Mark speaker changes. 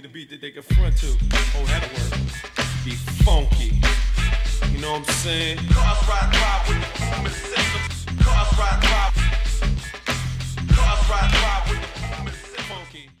Speaker 1: need a beat that they can front to. Oh, that'll work. Be funky. You know what I'm saying? Cars ride with the movement system. Cars ride with the movement system. Funky.